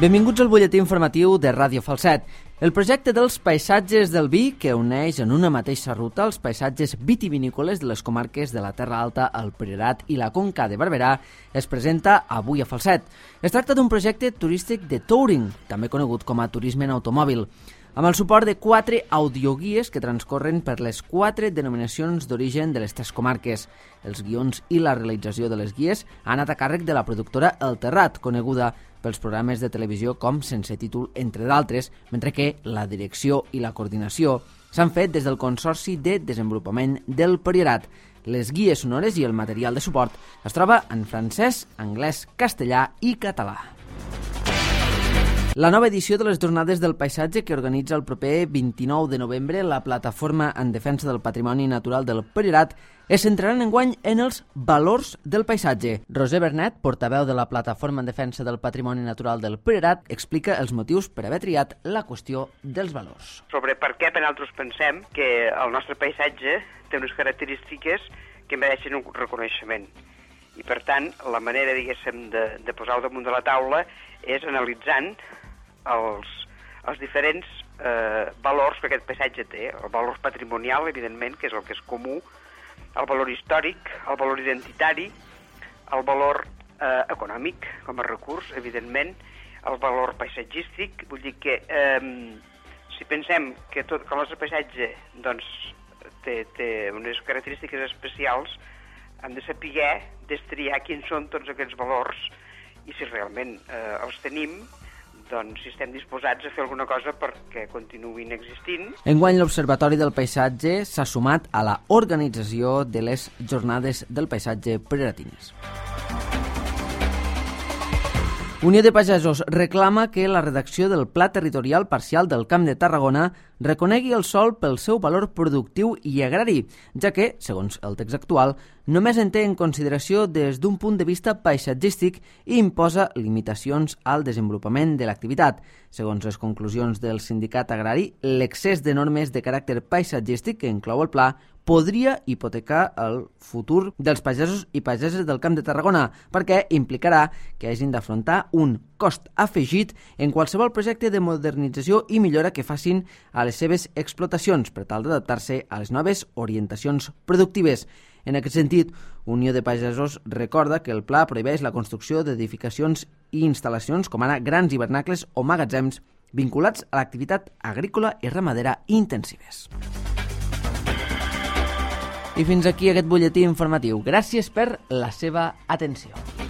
Benvinguts al butlletí informatiu de Ràdio Falset. El projecte dels paisatges del vi, que uneix en una mateixa ruta els paisatges vitivinícoles de les comarques de la Terra Alta, el Priorat i la Conca de Barberà, es presenta avui a Falset. Es tracta d'un projecte turístic de touring, també conegut com a turisme en automòbil, amb el suport de 4 audioguies que transcorren per les 4 denominacions d'origen de les 3 comarques. Els guions i la realització de les guies han anat a càrrec de la productora El Terrat, coneguda pels programes de televisió com Sense títol, entre d'altres, mentre que la direcció i la coordinació s'han fet des del Consorci de Desenvolupament del Priorat. Les guies sonores i el material de suport es troba en francès, anglès, castellà i català. La nova edició de les Jornades del Paisatge que organitza el proper 29 de novembre la Plataforma en Defensa del Patrimoni Natural del Priorat es centrarà enguany en els valors del paisatge. Roser Bernet, portaveu de la Plataforma en Defensa del Patrimoni Natural del Priorat, explica els motius per haver triat la qüestió dels valors. Sobre per què nosaltres pensem que el nostre paisatge té unes característiques que mereixen un reconeixement. I per tant, la manera, diguéssim, de posar-ho damunt de la taula és analitzant els diferents valors que aquest paisatge té. El valor patrimonial, evidentment, que és el que és comú, el valor històric, el valor identitari, el valor econòmic com a recurs, evidentment, el valor paisatgístic. Vull dir que si pensem que el nostre paisatge doncs, té unes característiques especials, hem de saber destriar quins són tots aquests valors i si realment els tenim, doncs si estem disposats a fer alguna cosa perquè continuïn existint. Enguany l'Observatori del Paisatge s'ha sumat a la organització de les Jornades del Paisatge prioratines. Unió de Pagesos reclama que la redacció del Pla Territorial Parcial del Camp de Tarragona reconegui el sòl pel seu valor productiu i agrari, ja que, segons el text actual, només en té en consideració des d'un punt de vista paisatgístic i imposa limitacions al desenvolupament de l'activitat. Segons les conclusions del sindicat agrari, l'excés de normes de caràcter paisatgístic que inclou el pla podria hipotecar el futur dels pagesos i pageses del Camp de Tarragona, perquè implicarà que hagin d'afrontar un cost afegit en qualsevol projecte de modernització i millora que facin a les seves explotacions per tal d'adaptar-se a les noves orientacions productives. En aquest sentit, Unió de Pagesos recorda que el pla prohibeix la construcció d'edificacions i instal·lacions com ara grans hivernacles o magatzems vinculats a l'activitat agrícola i ramadera intensives. I fins aquí aquest butlletí informatiu. Gràcies per la seva atenció.